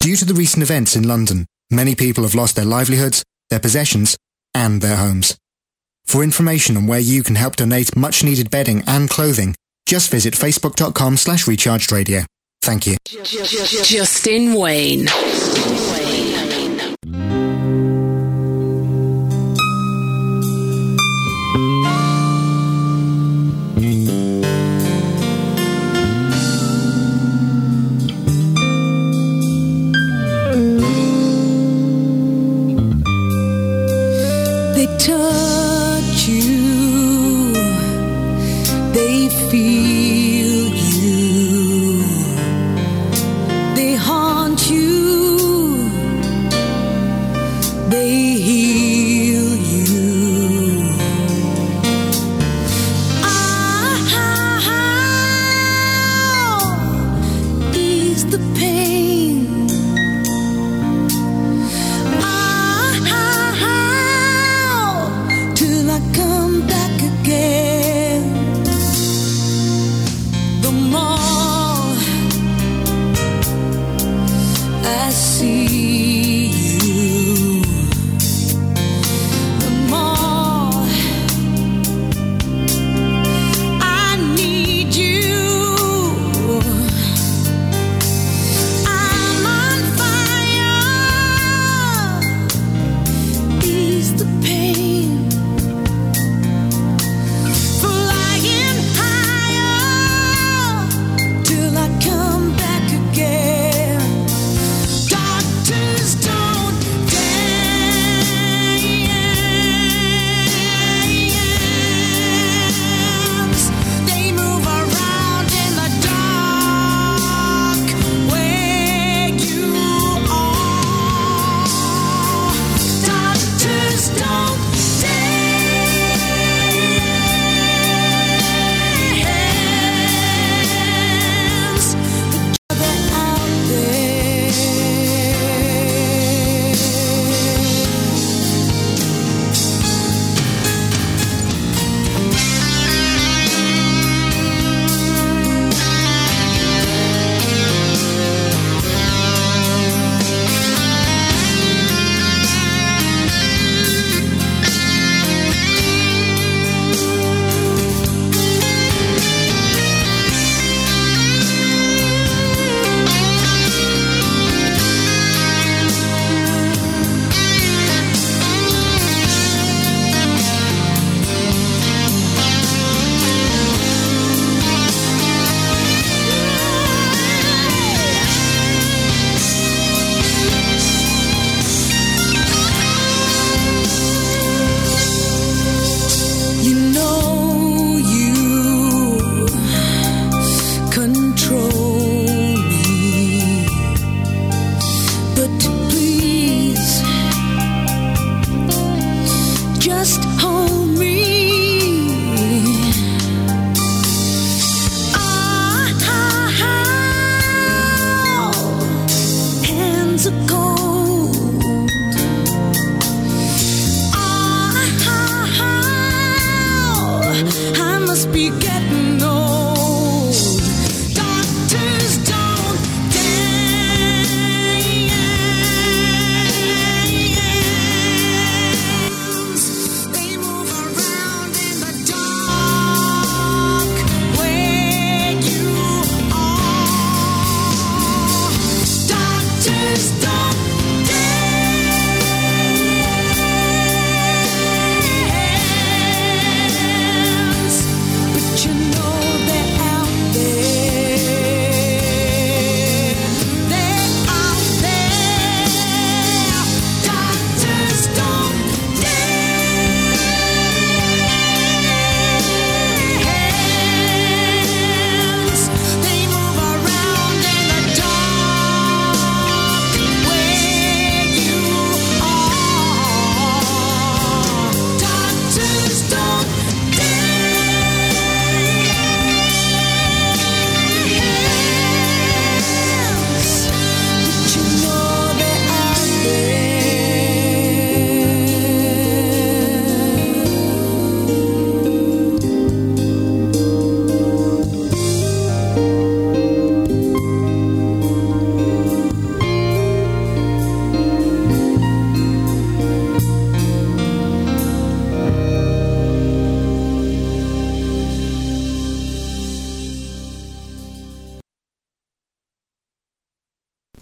Due to the recent events in London, many people have lost their livelihoods, their possessions, and their homes. For information on where you can help donate much-needed bedding and clothing, just visit facebook.com/rechargedradio. Thank you. Justin Wayne. They touch you, they feel you, they haunt you, they heal you. I'll ease the pain. Till I come back again. The more I see you, the more I need you. I'm on fire. Ease the pain. Flying higher till I come back again. Doctors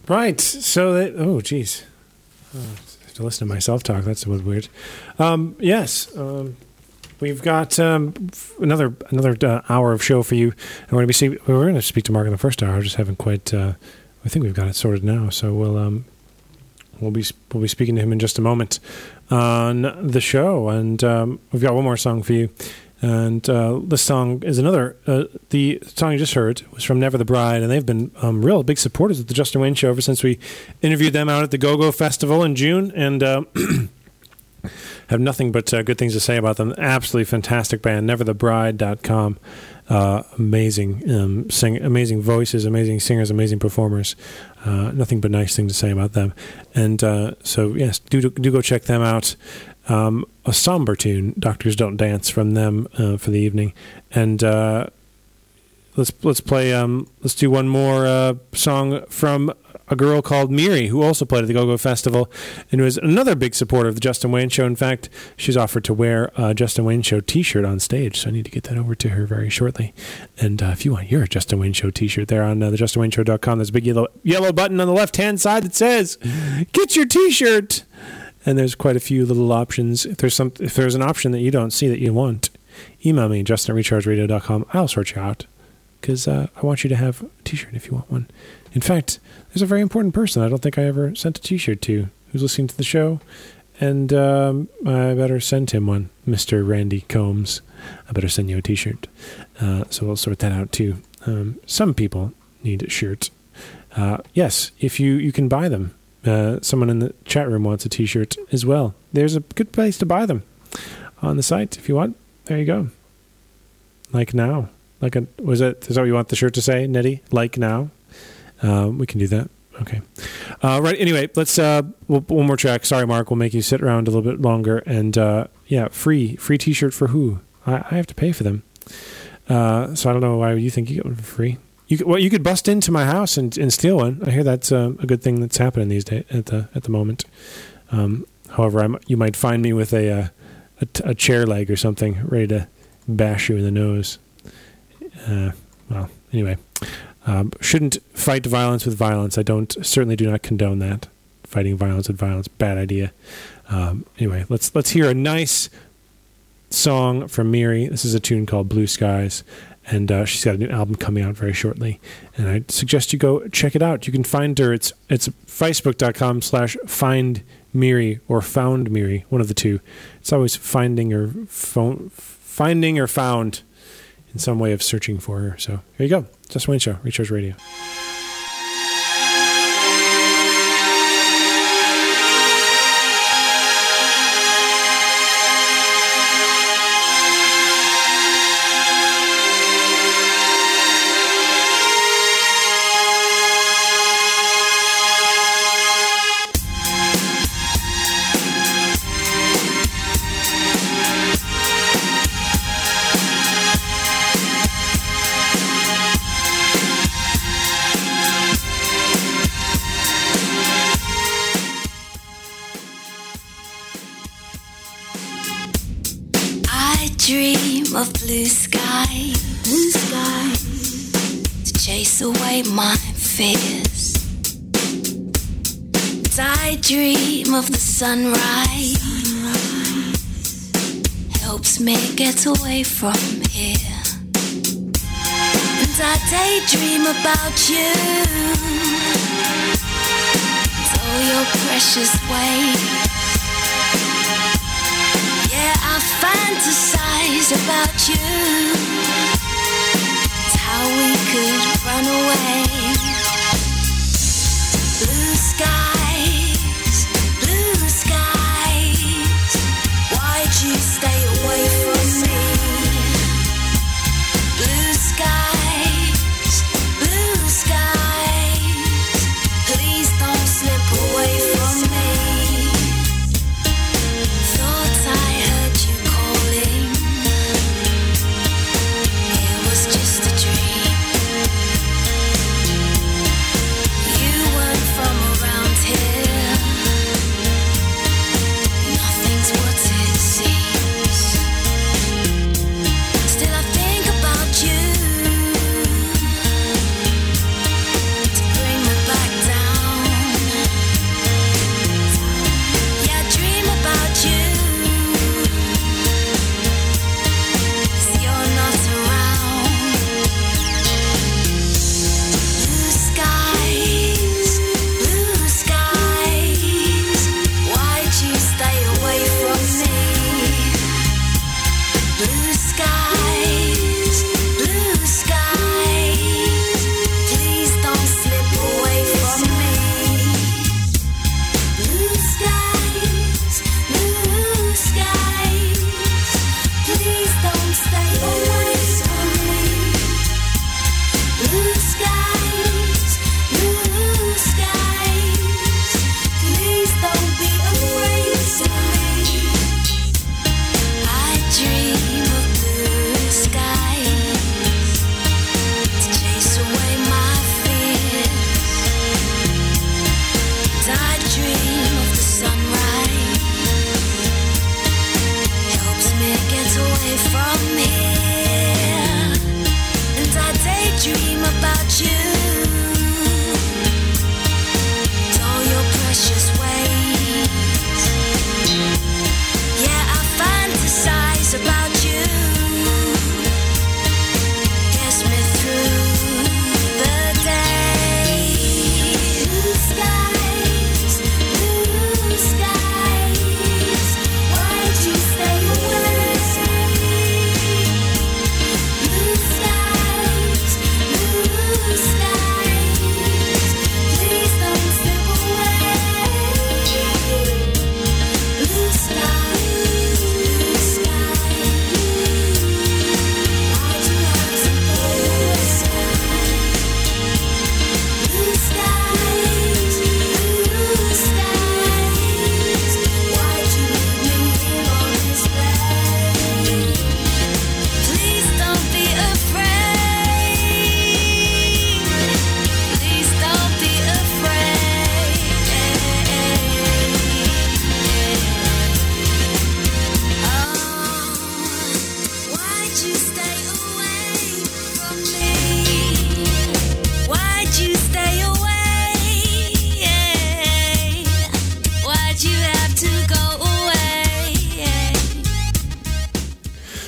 Right. So that, oh, geez. I have to listen to myself talk. That's weird. Yes. We've got another hour of show for you. And we're going to speak to Mark in the first hour. I just haven't quite. I think we've got it sorted now. So we'll be speaking to him in just a moment on the show. And we've got one more song for you. And this song is another. The song you just heard was from Never the Bride, and they've been real big supporters of the Justin Wayne Show ever since we interviewed them out at the Go-Go Festival in June, and have nothing but good things to say about them. Absolutely fantastic band, neverthebride.com. Amazing amazing voices, amazing singers, amazing performers. Nothing but nice things to say about them. And so, yes, do go check them out. A somber tune, Doctors Don't Dance, from them for the evening. And let's do one more song from a girl called Miri, who also played at the Go-Go Festival and was another big supporter of the Justin Wayne Show. In fact, she's offered to wear a Justin Wayne Show t-shirt on stage, so I need to get that over to her very shortly. And if you want your Justin Wayne Show t-shirt, there on thejustinwayneshow.com, there's a big yellow button on the left-hand side that says, get your t-shirt! And there's quite a few little options. If there's an option that you don't see that you want, email me, justin@rechargeradio.com. I'll sort you out, because I want you to have a t-shirt if you want one. In fact, there's a very important person I don't think I ever sent a t-shirt to who's listening to the show, and I better send him one, Mr. Randy Combs. I better send you a t-shirt. So we'll sort that out too. Some people need shirts. Yes, if you can buy them. Someone in the chat room wants a t-shirt as well. There's a good place to buy them on the site if you want. There you go. Like now. Is that what you want the shirt to say, Nettie? Like now? We can do that. Okay. Right. Anyway, let's one more track. Sorry, Mark. We'll make you sit around a little bit longer. And free t-shirt for who? I have to pay for them. So I don't know why you think you get one for free. You could bust into my house and steal one. I hear that's a good thing that's happening these days at the moment. However, you might find me with a chair leg or something, ready to bash you in the nose. Well, anyway, shouldn't fight violence with violence. I certainly do not condone that. Fighting violence with violence, bad idea. Anyway, let's hear a nice song from Miri. This is a tune called Blue Skies. And she's got a new album coming out very shortly. And I suggest you go check it out. You can find her. It's facebook.com/findmiri or foundmiri, one of the two. It's always finding or found in some way of searching for her. So here you go. Justin Wayne Show, Recharge Radio. Of blue skies, to chase away my fears. And I dream of the sunrise, helps me get away from here. And I daydream about you, and all your precious ways. Yeah, I fantasize about you. It's how we could run away. Blue skies, why'd you stay away from me? Blue skies, please don't slip away from me. Thought I heard you calling, it was just a dream. You weren't from around here.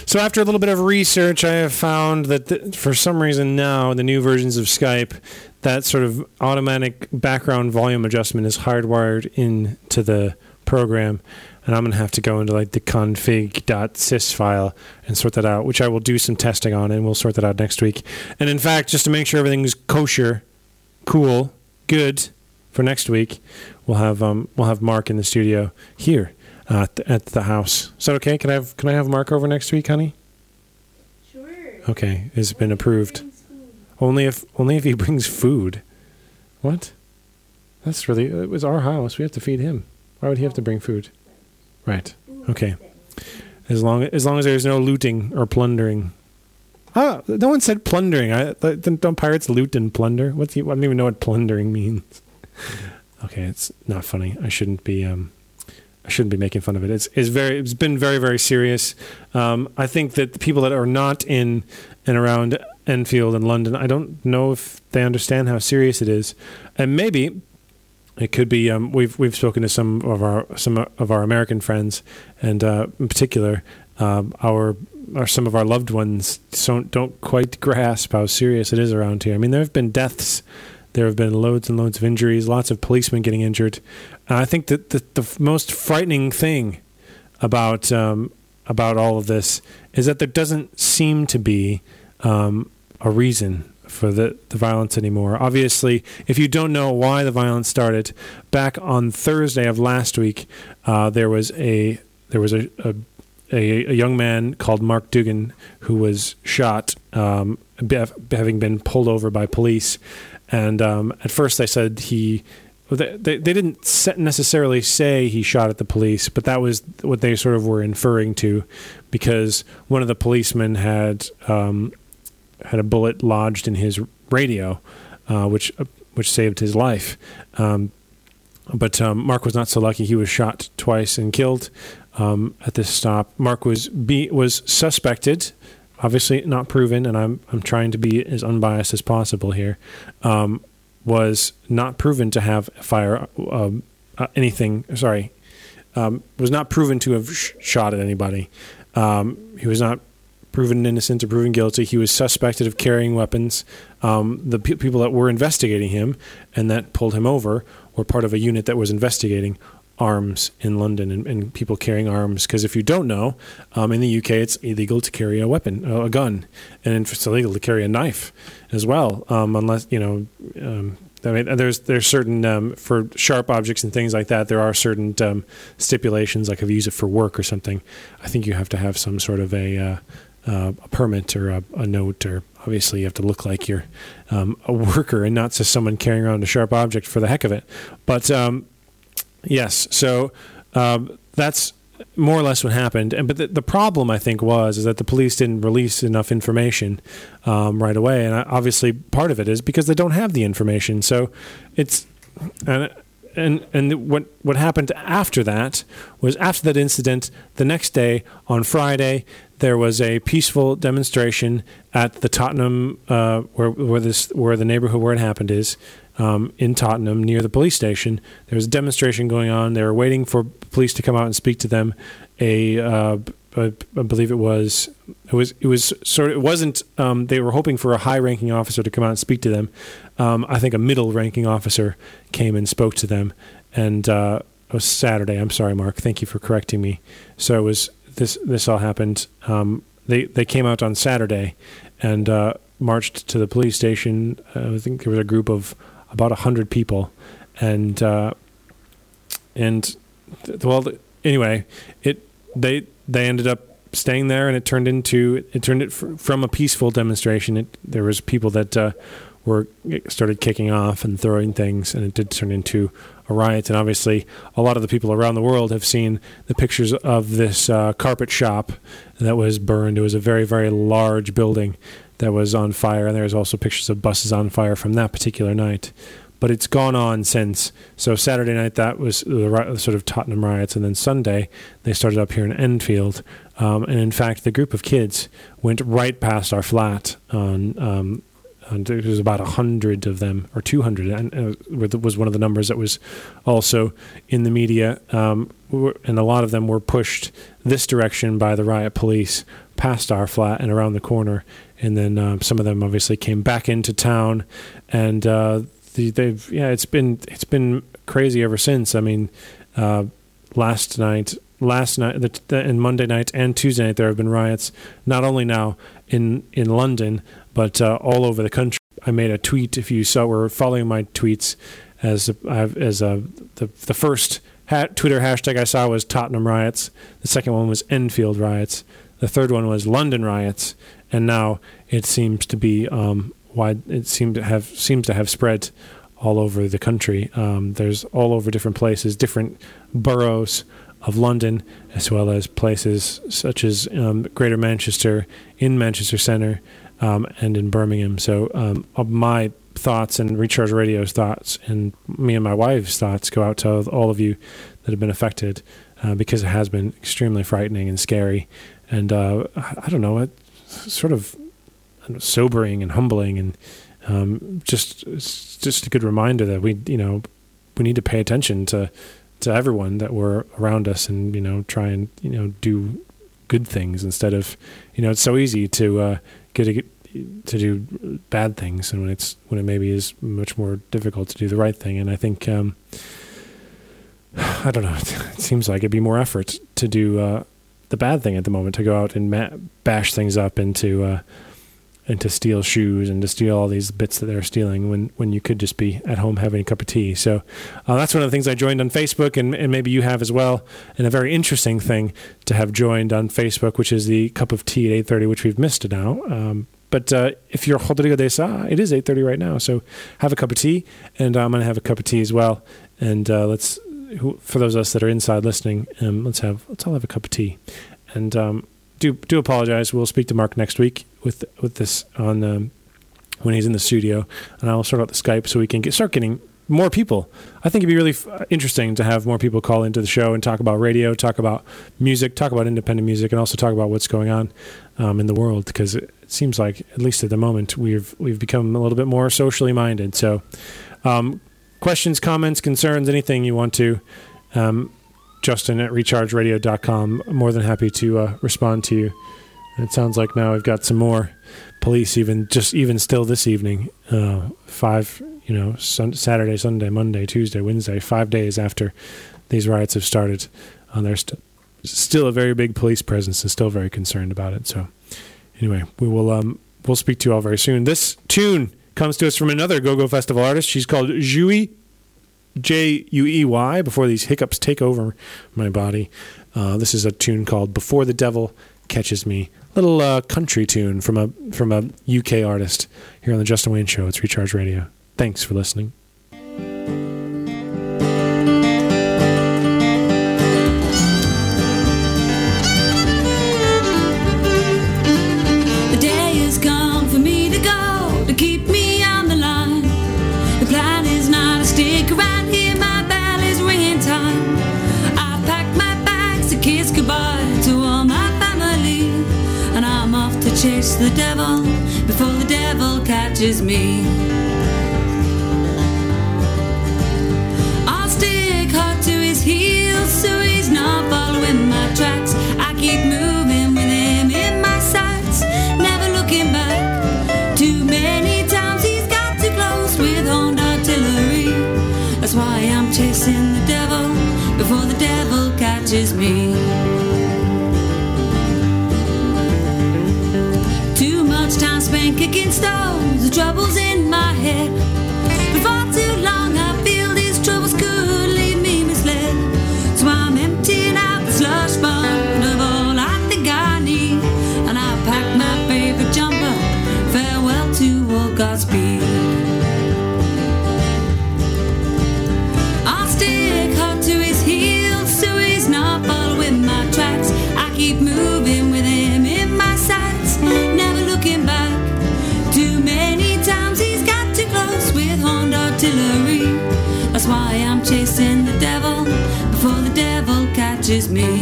So after a little bit of research, I have found that for some reason now, the new versions of Skype, that sort of automatic background volume adjustment is hardwired into the program. And I'm going to have to go into like the config.sys file and sort that out, which I will do some testing on, and we'll sort that out next week. And in fact, just to make sure everything's kosher, cool, good for next week, we'll have Mark in the studio here at the house. Is that okay? Can I have Mark over next week, honey? Sure. Okay, it's been approved. Only if he brings food. What? That's really, it was our house. We have to feed him. Why would he have to bring food? Right. Okay. As long as there's no looting or plundering. Ah, no one said plundering. Don't pirates loot and plunder? I don't even know what plundering means. Okay, it's not funny. I shouldn't be making fun of it. It's been very, very serious. I think that the people that are not in and around Enfield and London, I don't know if they understand how serious it is, and maybe it could be. We've spoken to some of our American friends, and in particular, some of our loved ones don't quite grasp how serious it is around here. I mean, there have been deaths. There have been loads and loads of injuries, lots of policemen getting injured. I think that the most frightening thing about all of this is that there doesn't seem to be a reason for the violence anymore. Obviously, if you don't know why the violence started, back on Thursday of last week, there was a young man called Mark Dugan who was shot, having been pulled over by police. And at first they said they didn't necessarily say he shot at the police, but that was what they sort of were inferring to, because one of the policemen had a bullet lodged in his radio, which saved his life. But Mark was not so lucky. He was shot twice and killed at this stop. Mark was suspected, obviously not proven, and I'm trying to be as unbiased as possible here. Was not proven to have anything. Sorry, was not proven to have shot at anybody. He was not proven innocent or proven guilty. He was suspected of carrying weapons. The people that were investigating him and that pulled him over were part of a unit that was investigating arms in London and people carrying arms. Because if you don't know, in the UK it's illegal to carry a weapon, a gun, and it's illegal to carry a knife as well, unless I mean, there's certain for sharp objects and things like that. There are certain stipulations, like if you use it for work or something. I think you have to have some sort of a permit or a note, or obviously you have to look like you're a worker and not just someone carrying around a sharp object for the heck of it. But yes, so that's more or less what happened. But the problem, I think, is that the police didn't release enough information right away. And obviously part of it is because they don't have the information. So it's and what happened after that was, after that incident, the next day on Friday, there was a peaceful demonstration at the Tottenham, where the neighborhood where it happened is, in Tottenham near the police station. There was a demonstration going on. They were waiting for police to come out and speak to them. I believe it wasn't. They were hoping for a high-ranking officer to come out and speak to them. I think a middle-ranking officer came and spoke to them, and it was Saturday. I'm sorry, Mark. Thank you for correcting me. So it was this all happened. They came out on Saturday and marched to the police station. I think there was a group of about 100 people, and anyway, they ended up staying there, and it turned from a peaceful demonstration. There was people that started kicking off and throwing things, and it did turn into a riot. And obviously, a lot of the people around the world have seen the pictures of this carpet shop that was burned. It was a very, very large building that was on fire, and there's also pictures of buses on fire from that particular night. But it's gone on since. So Saturday night, that was the sort of Tottenham riots, and then Sunday they started up here in Enfield. And in fact, the group of kids went right past our flat on. There was about 100 of them, or 200, and was one of the numbers that was also in the media. and a lot of them were pushed this direction by the riot police past our flat and around the corner, and then some of them obviously came back into town, and it's been crazy ever since. I mean, last night and Monday night and Tuesday night there have been riots, not only now in London but all over the country. I made a tweet, if you were following my tweets, the first Twitter hashtag I saw was Tottenham riots, the second one was Enfield riots, the third one was London riots, and now it seems to be wide. It seems to have spread all over the country. There's all over different places, different boroughs of London, as well as places such as Greater Manchester, in Manchester Centre, and in Birmingham. So my thoughts and Recharge Radio's thoughts and me and my wife's thoughts go out to all of you that have been affected, because it has been extremely frightening and scary. And I don't know, it's sort of sobering and humbling, and it's just a good reminder that we need to pay attention to everyone that were around us, and try and do good things instead of it's so easy to do bad things, and when it maybe is much more difficult to do the right thing. And I think I don't know, it seems like it'd be more effort to do the bad thing at the moment, to go out and bash things up and to steal shoes and to steal all these bits that they're stealing when you could just be at home having a cup of tea. So that's one of the things I joined on Facebook, and maybe you have as well. And a very interesting thing to have joined on Facebook, which is the cup of tea at 8:30, which we've missed now. But if you're Rodrigo de Sá, it is 8:30 right now. So have a cup of tea, and I'm going to have a cup of tea as well. And for those of us that are inside listening, let's all have a cup of tea. And do apologize. We'll speak to Mark next week with this on when he's in the studio, and I'll sort out the Skype so we can start getting more people. I think it'd be really interesting to have more people call into the show and talk about radio, talk about music, talk about independent music, and also talk about what's going on in the world, because it seems like, at least at the moment, we've become a little bit more socially minded. So questions, comments, concerns, anything you want to, Justin at rechargeradio.com. More than happy to respond to you. And it sounds like now we've got some more police, even still this evening, 5, Saturday, Sunday, Monday, Tuesday, Wednesday, 5 days after these riots have started. There's still a very big police presence, and still very concerned about it. So anyway, we'll speak to you all very soon. This tune comes to us from another Go-Go Festival artist. She's called Juey, Juey, before these hiccups take over my body. This is a tune called Before the Devil Catches Me. Little country tune from a UK artist here on the Justin Wayne Show. It's Recharge Radio. Thanks for listening. The day has come for me to go, to keep me on the line. The plan is not to stick around here, my bell is ringing time. I've packed my bags to kiss goodbye to all my family, and I'm off to chase the devil before the devil catches me. I'll stick hard to his heels so he's not following my tracks. I keep moving with him in my sights, never looking back. Too many times he's got too close with horned artillery. That's why I'm chasing the devil before the devil catches me. Too much time spent kicking stones, the trouble's in my head. But for too long I feel these troubles could leave me misled. So I'm emptying out the slush fund of all I think I need, and I pack my favorite jumper, farewell to all Godspeed. I'll stick hard to his heels so he's not following my tracks. I keep moving with him in my sights, never looking back. Too many times he's got too close with horned artillery. That's why I'm chasing the devil before the devil catches me.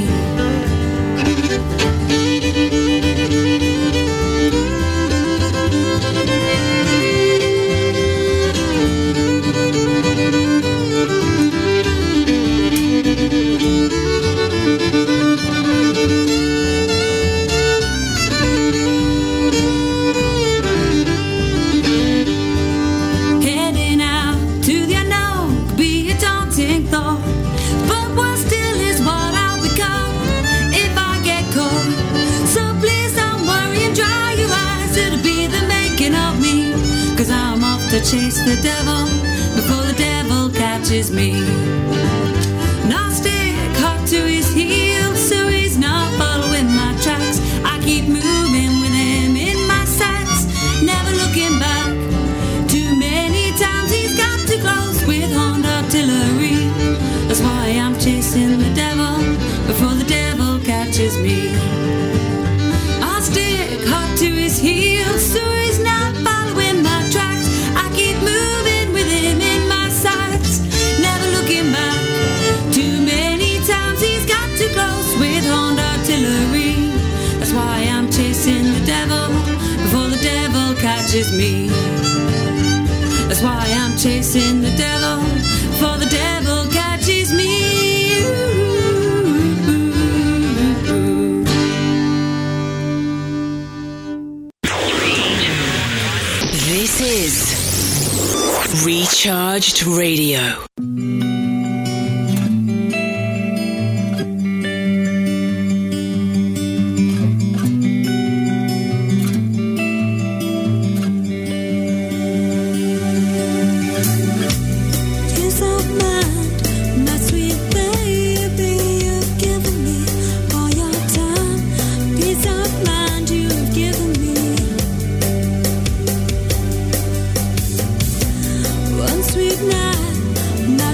chase the devil before the devil catches me. And I'll stick hard to his heels so he's not following my tracks. I keep moving with him in my sights, never looking back. Too many times he's got too close with horned artillery. That's why I'm chasing the devil before the devil catches me. I'll stick hard to his heels so he's not following my tracks. I keep moving with him in my sights, never looking back. Too many times he's got too close with horned artillery. That's why I'm chasing the devil before the devil catches me. That's why I'm chasing the devil before the devil catches me. This is Recharged Radio. One sweet night,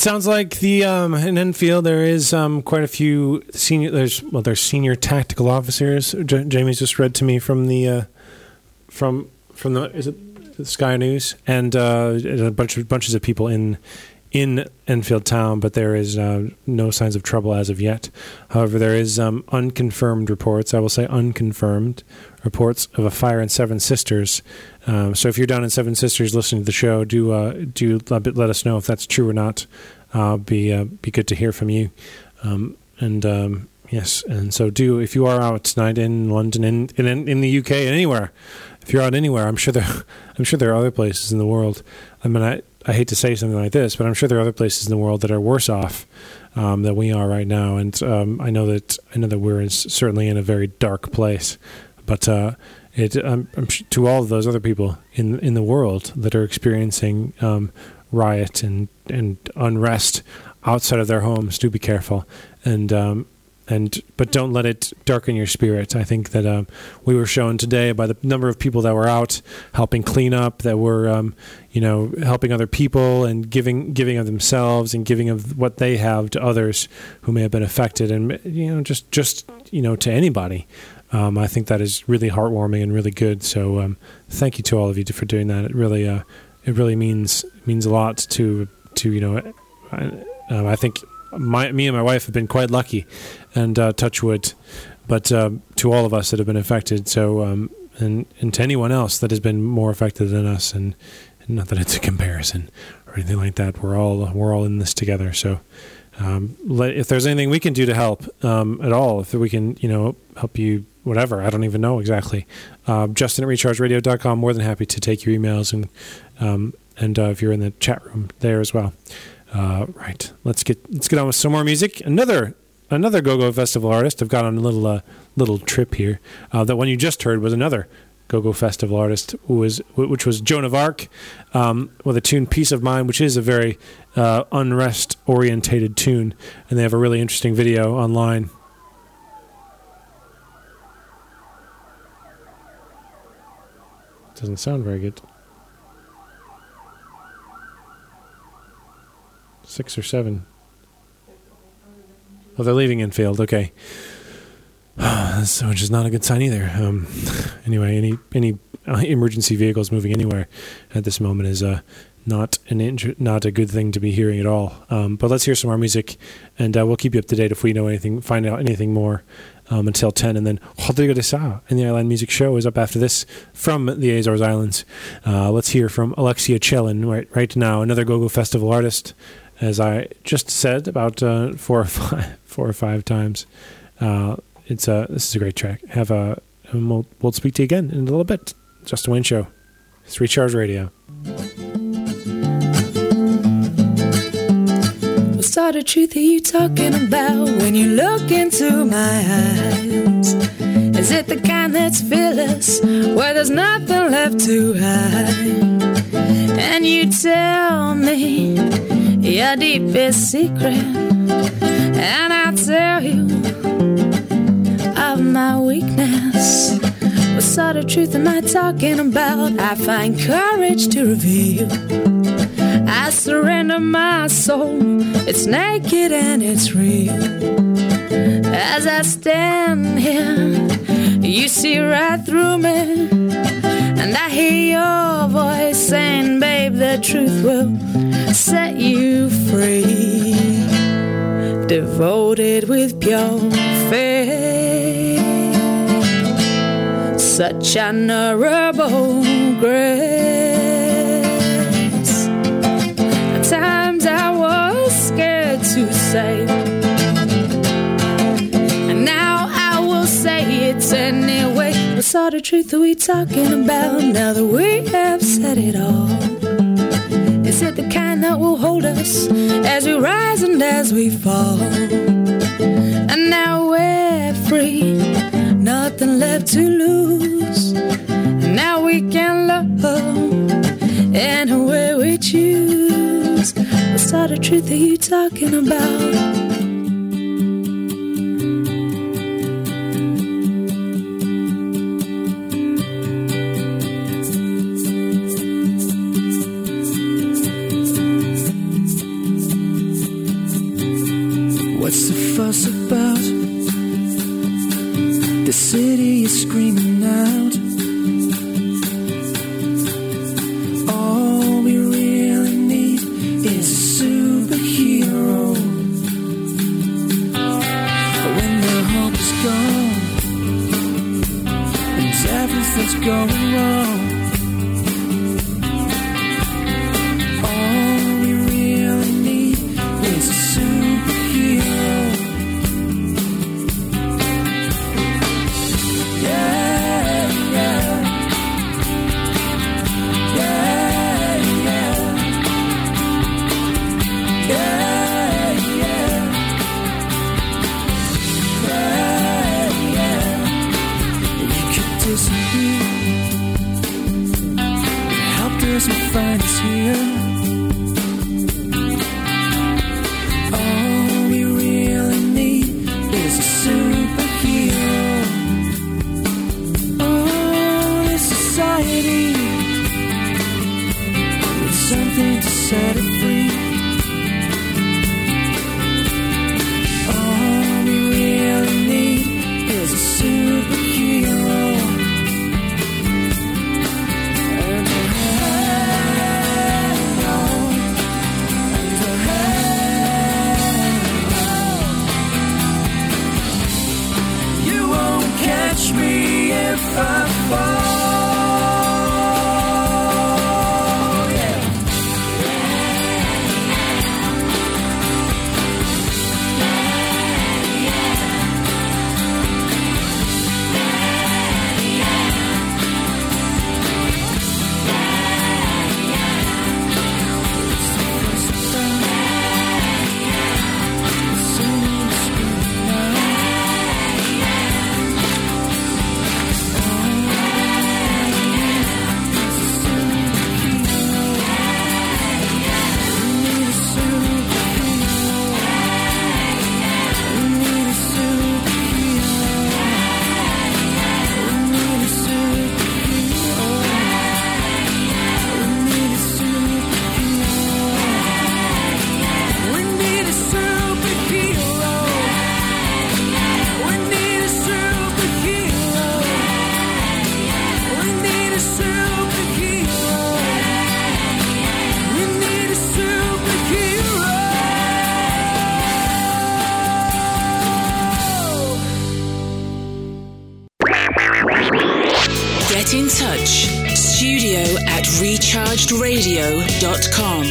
sounds like the in Enfield there is quite a few senior. There's senior tactical officers. Jamie's just read to me from the from the is it the Sky News, and a bunches of people in Enfield town, but there is no signs of trouble as of yet. However, there is unconfirmed reports. I will say unconfirmed reports of a fire in Seven Sisters. So if you're down in Seven Sisters listening to the show, do let us know if that's true or not. Be good to hear from you. Yes, and so if you are out tonight in London, in the UK, anywhere, if you're out anywhere, I'm sure there are other places in the world. I mean, I hate to say something like this, but I'm sure there are other places in the world that are worse off than we are right now. And I know that we're certainly in a very dark place. But I'm to all of those other people in the world that are experiencing riot and unrest outside of their homes, do be careful. But don't let it darken your spirit. I think that we were shown today by the number of people that were out helping clean up, that were helping other people and giving of themselves and giving of what they have to others who may have been affected, and just to anybody. I think that is really heartwarming and really good. So thank you to all of you for doing that. It really means a lot to I think me and my wife have been quite lucky, and touch wood, but to all of us that have been affected. So and to anyone else that has been more affected than us, and not that it's a comparison or anything like that. We're all in this together. So if there's anything we can do to help at all, if we can help you, whatever, I don't even know exactly. Justin at rechargeradio.com. More than happy to take your emails, and if you're in the chat room there as well. Right, let's get on with some more music. Another Go-Go Festival artist. I've got on a little trip here. That one you just heard was another Go-Go Festival artist, which was Joan of Arc, with a tune "Peace of Mind," which is a very unrest-orientated tune, and they have a really interesting video online. Doesn't sound very good. 6 or 7. Oh, they're leaving Enfield. Okay, which is not a good sign either. Anyway, any emergency vehicles moving anywhere at this moment is not a good thing to be hearing at all. But let's hear some more music, and we'll keep you up to date if we know anything, find out anything more until 10. And then Rodrigo de Sá and the Island Music Show is up after this from the Azores Islands. Let's hear from Alexia Chelin right now, another Go-Go Festival artist. As I just said about 4 or 5 times, this is a great track. We'll speak to you again in a little bit. Justin Wayne Show. It's Recharge Radio. What sort of truth are you talking about when you look into my eyes? Is it the kind that's fearless, where there's nothing left to hide? And you tell me your deepest secret, and I'll tell you of my weakness. What sort of truth am I talking about? I find courage to reveal. I surrender my soul. It's naked and it's real. As I stand here, you see right through me, and I hear your voice saying, babe, the truth will set you free. Devoted with pure faith, such honorable grace. At times I was scared to say, and now I will say it anyway. What sort of truth are we talking about now that we have said it all? Is it the kind that will hold us as we rise and as we fall? And now we're free, nothing left to lose. And now we can love any way we choose. What sort of truth are you talking about? screaming out. All we really need is a superhero. When the hope is gone and everything's going wrong, all we really need is a superhero. And find us here. All we really need is a superhero. Oh, this society needs something to set it free. All we really need is a superhero. Catch me if I fall, yeah. Get in touch. studio@rechargedradio.com.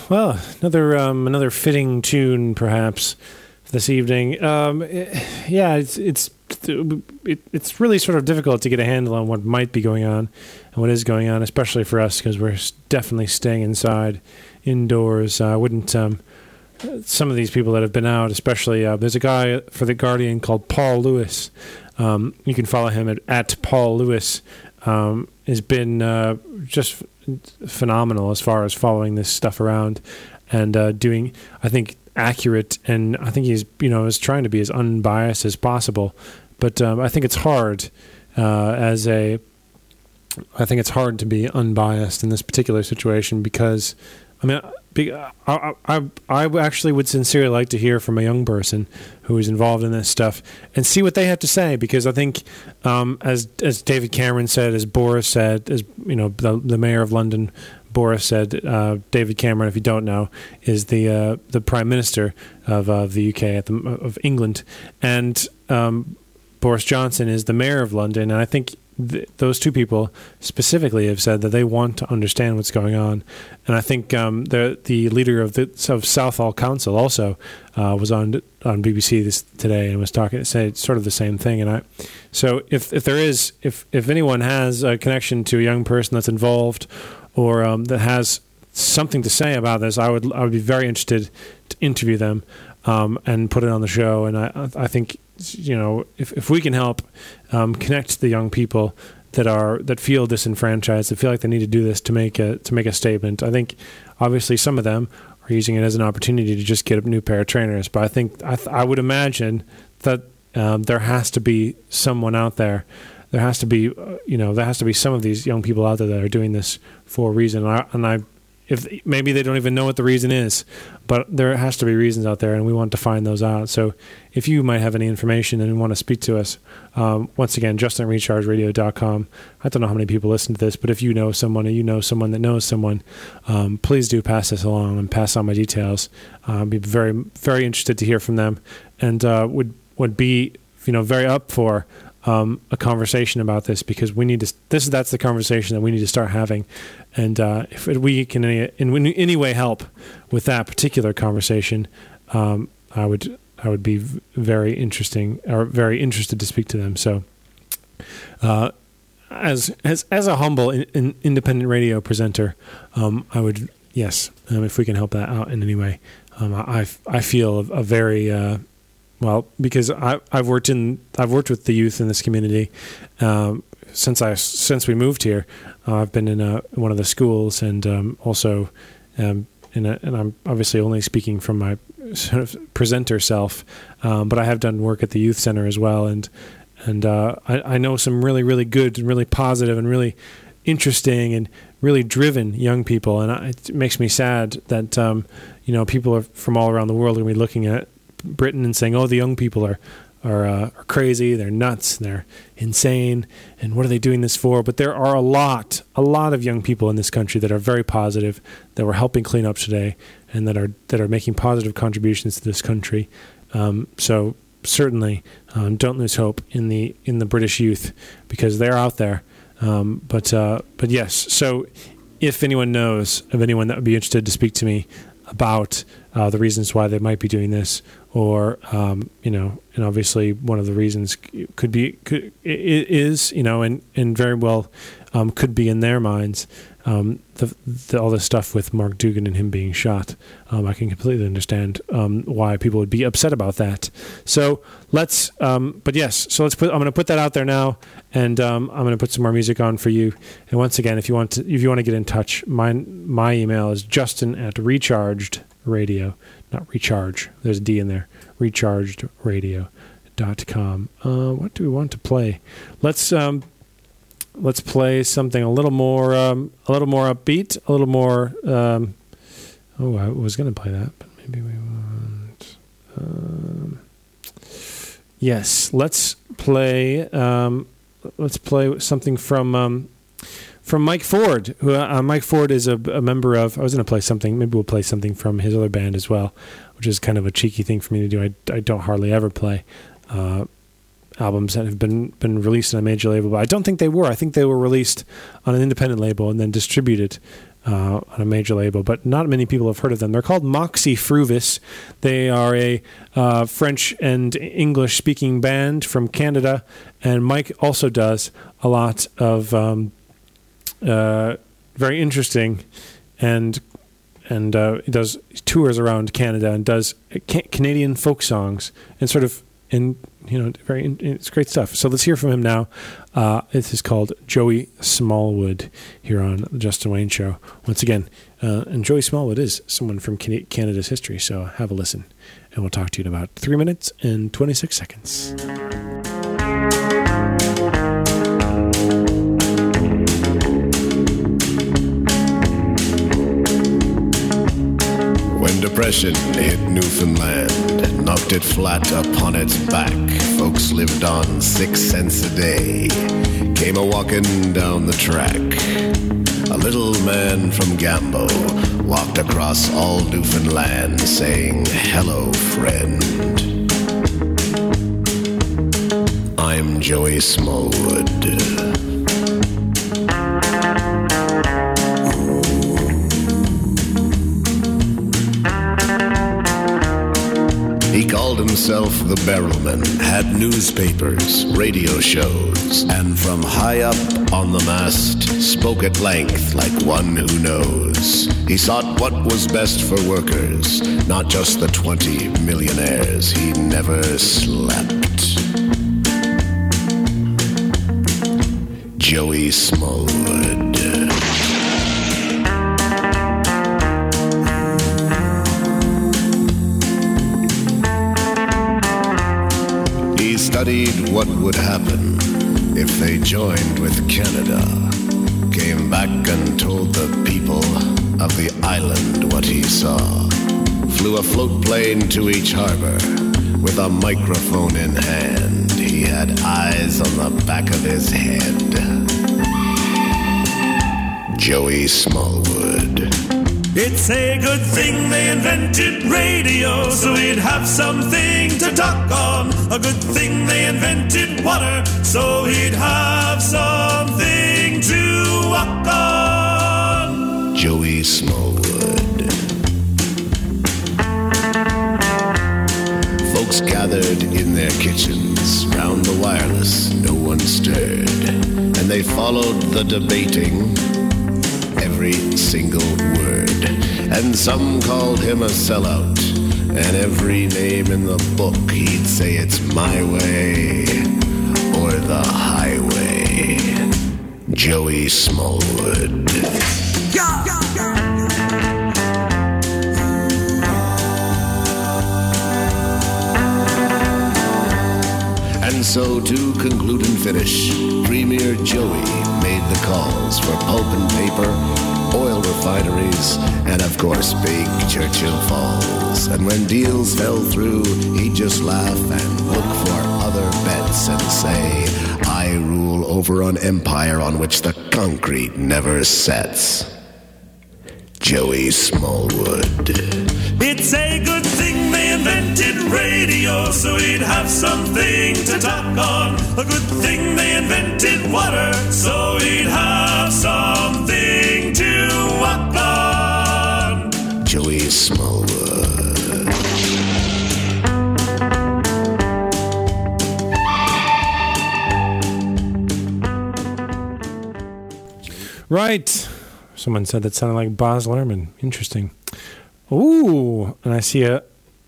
Well, another fitting tune, perhaps, this evening. It's really sort of difficult to get a handle on what might be going on and what is going on, especially for us, because we're definitely staying indoors. I wouldn't. Some of these people that have been out, especially there's a guy for The Guardian called Paul Lewis. You can follow him at Paul Lewis. Has been just phenomenal as far as following this stuff around and doing, I think, accurate, and I think he's is trying to be as unbiased as possible. But I think it's hard I think it's hard to be unbiased in this particular situation because, I mean, I actually would sincerely like to hear from a young person who is involved in this stuff and see what they have to say, because I think, as David Cameron said, as Boris said, as the mayor of London, Boris said, David Cameron, if you don't know, is the Prime Minister of the UK of England, and Boris Johnson is the mayor of London, and I think those two people specifically have said that they want to understand what's going on, and I think the leader of Southall Council also was on BBC today and was said sort of the same thing. And so if anyone has a connection to a young person that's involved or that has something to say about this, I would be very interested to interview them and put it on the show. And I think, if we can help connect the young people that feel disenfranchised, that feel like they need to do this to make a statement. I think obviously some of them are using it as an opportunity to just get a new pair of trainers. But I think I would imagine that there has to be someone out there. There has to be some of these young people out there that are doing this for a reason. If maybe they don't even know what the reason is, but there has to be reasons out there, and we want to find those out. So if you might have any information and want to speak to us, once again, justin@rechargeradio.com. I don't know how many people listen to this, but if you know someone or you know someone that knows someone, please do pass this along and pass on my details. I'd be very, very interested to hear from them, and would be very up for a conversation about this, because we need to. That's the conversation that we need to start having, and if we can in any way help with that particular conversation, I would be very interested to speak to them. So, as a humble independent radio presenter, I would if we can help that out in any way. I feel a very well, because I've worked with the youth in this community since we moved here. I've been in one of the schools, and also and I'm obviously only speaking from my sort of presenter self, but I have done work at the youth center as well, and I know some really, really good and really positive and really interesting and really driven young people, and it makes me sad that people are from all around the world are going to be looking at Britain and saying, "Oh, the young people are crazy, they're nuts, they're insane, and what are they doing this for?" But there are a lot of young people in this country that are very positive, that we're helping clean up today, and that are making positive contributions to this country. So certainly, don't lose hope in the British youth, because they're out there. But yes. So if anyone knows of anyone that would be interested to speak to me about the reasons why they might be doing this, or and obviously one of the reasons is and very well could be in their minds all this stuff with Mark Dugan and him being shot. I can completely understand why people would be upset about that. So let's I'm going to put that out there now, and I'm going to put some more music on for you. And once again, if you want to get in touch, my email is justin@rechargedradio, not recharge. There's a D in there. rechargedradio.com. What do we want to play? Let's play something a little more upbeat, a little more. I was going to play that, but maybe we won't. Yes, let's play. Let's play something from Mike Ford. Who Mike Ford is a member of. I was going to play something. Maybe we'll play something from his other band as well, which is kind of a cheeky thing for me to do. I don't hardly ever play albums that have been released on a major label, but I don't think they were. I think they were released on an independent label and then distributed on a major label, but not many people have heard of them. They're called Moxy Fruvis. They are a French and English-speaking band from Canada, and Mike also does a lot of very interesting and he does tours around Canada and does Canadian folk songs and sort of it's great stuff. So let's hear from him now. This is called Joey Smallwood here on the Justin Wayne Show. Once again, and Joey Smallwood is someone from Canada's history, so have a listen. And we'll talk to you in about 3 minutes and 26 seconds. When depression hit Newfoundland, knocked it flat upon its back, folks lived on 6 cents a day, came a-walking down the track. A little man from Gambo walked across all Newfoundland saying, "Hello, friend. I'm Joey Smallwood." He called himself the Barrelman, had newspapers, radio shows, and from high up on the mast, spoke at length like one who knows. He sought what was best for workers, not just the 20 millionaires. He never slept. Joey Smallwood. He studied what would happen if they joined with Canada. Came back and told the people of the island what he saw. Flew a float plane to each harbor with a microphone in hand. He had eyes on the back of his head. Joey Smallwood. It's a good thing they invented radio, so we'd have something to talk on. A good thing they invented water, so he'd have something to walk on. Joey Smallwood. Folks gathered in their kitchens, round the wireless, no one stirred, and they followed the debating, every single word. And some called him a sellout, and every name in the book he'd say it's my way or the highway. Joey Smallwood. And so to conclude and finish, Premier Joey made the calls for pulp and paper, oil refineries, and of course big Churchill Falls. And when deals fell through, he'd just laugh and look for other bets and say, "I rule over an empire on which the concrete never sets." Joey Smallwood. It's a good thing they invented radio, so we'd have something to talk on. A good thing they invented water, so we'd have something to walk on. Joey Smallwood. Right. Someone said that sounded like Baz Luhrmann. Interesting. Ooh, and I see a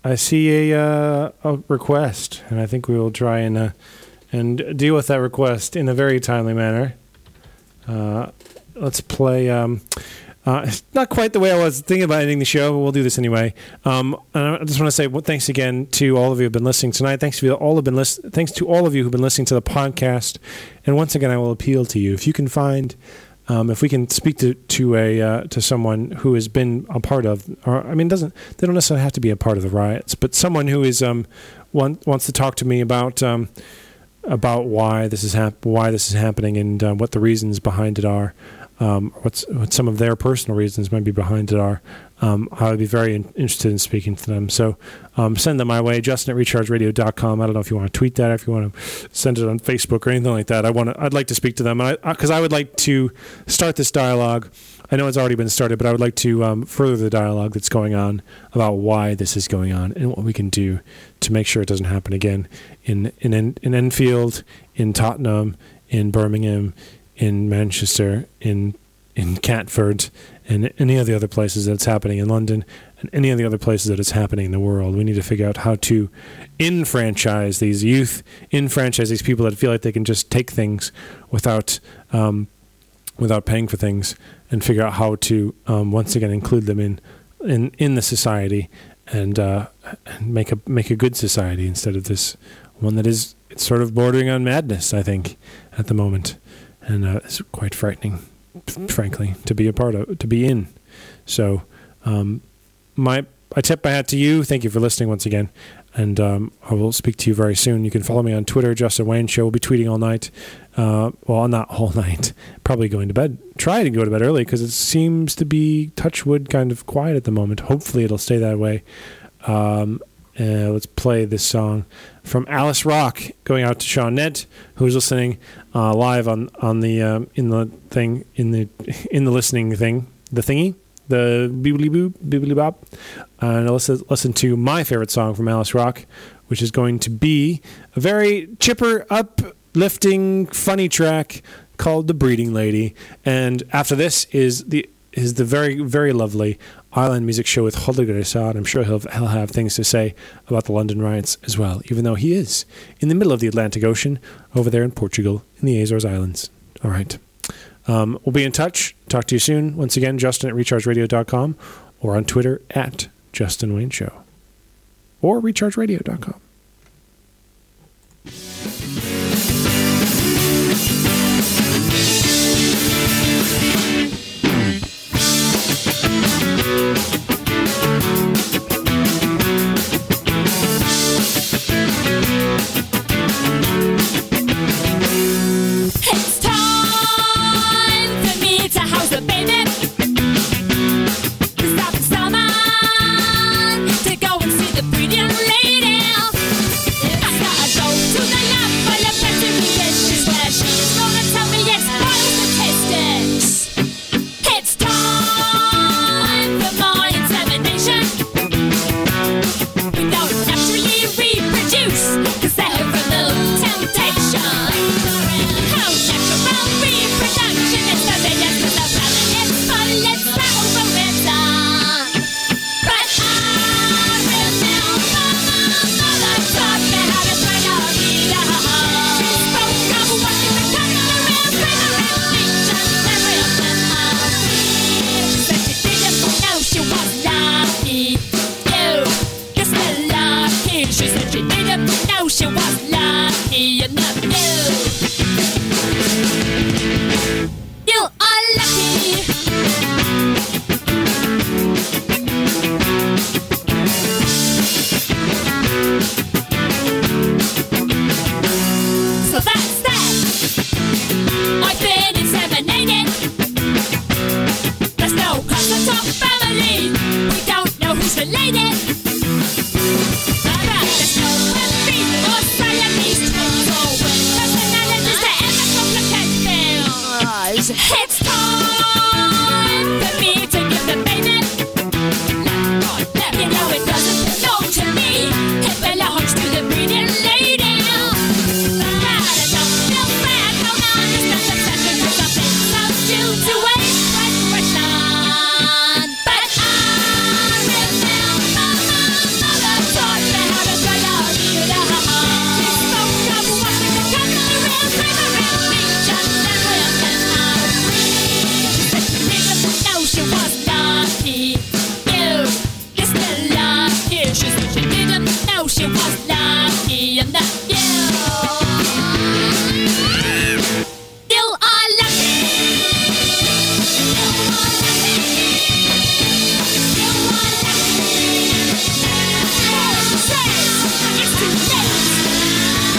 request, and I think we will try and deal with that request in a very timely manner. Let's play. Not quite the way I was thinking about ending the show, but we'll do this anyway. And I just want to say thanks again to all of you who've been listening tonight. Thanks to all of you who've been listening to the podcast. And once again, I will appeal to you if you can find. If we can speak to someone who has been a part of, or I mean, they don't necessarily have to be a part of the riots, but someone who is wants to talk to me about why this is happening and what the reasons behind it are. what some of their personal reasons might be behind it are, I would be very interested in speaking to them. So send them my way, justin@rechargeradio.com. I don't know if you want to tweet that, if you want to send it on Facebook or anything like that. I'd like to speak to them, because I would like to start this dialogue. I know it's already been started, but I would like to further the dialogue that's going on about why this is going on and what we can do to make sure it doesn't happen again in Enfield, in Tottenham, in Birmingham, in Manchester, in Catford, and any of the other places that it's happening in London, and any of the other places that it's happening in the world. We need to figure out how to enfranchise these youth, enfranchise these people that feel like they can just take things without paying for things, and figure out how to once again include them in the society and make a good society instead of this one that is sort of bordering on madness, I think, at the moment, and it's quite frightening, frankly, to be a part of, to be in. So I tip my hat to you. Thank you for listening once again. And I will speak to you very soon. You can follow me on Twitter, Justin Wayne Show. We'll be tweeting all night. Well, not all night. Probably going to bed. Try to go to bed early because it seems to be, touch wood, kind of quiet at the moment. Hopefully it'll stay that way. Let's play this song from Alice Rock, going out to Sean Nett, who's listening live on the in the listening thing, the thingy. The bibbly bop, and listen to my favorite song from Alice Rock, which is going to be a very chipper, uplifting, funny track called "The Breeding Lady." And after this is the very, very lovely Island Music Show with Rodrigo Ressard. I'm sure he'll have things to say about the London riots as well, even though he is in the middle of the Atlantic Ocean over there in Portugal in the Azores Islands. All right. We'll be in touch. Talk to you soon. Once again, Justin@rechargeradio.com or on Twitter @JustinWayneShow or rechargeradio.com.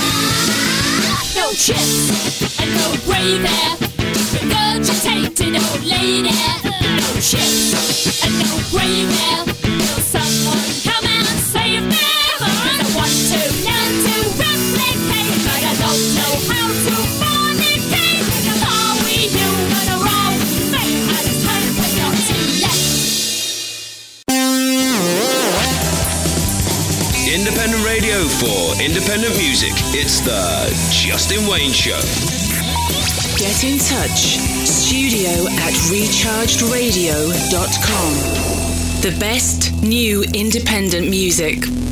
Chips and no gravy, regurgitated old lady, no chips and no gravy. Will someone come and save me? Because I want to learn to replicate, but I don't know how to fornicate. Because all we human are all fake, and it's time but not too late. Independent radio for independent music. It's the Justin Wayne Show. Get in touch. Studio at rechargedradio.com. The best new independent music.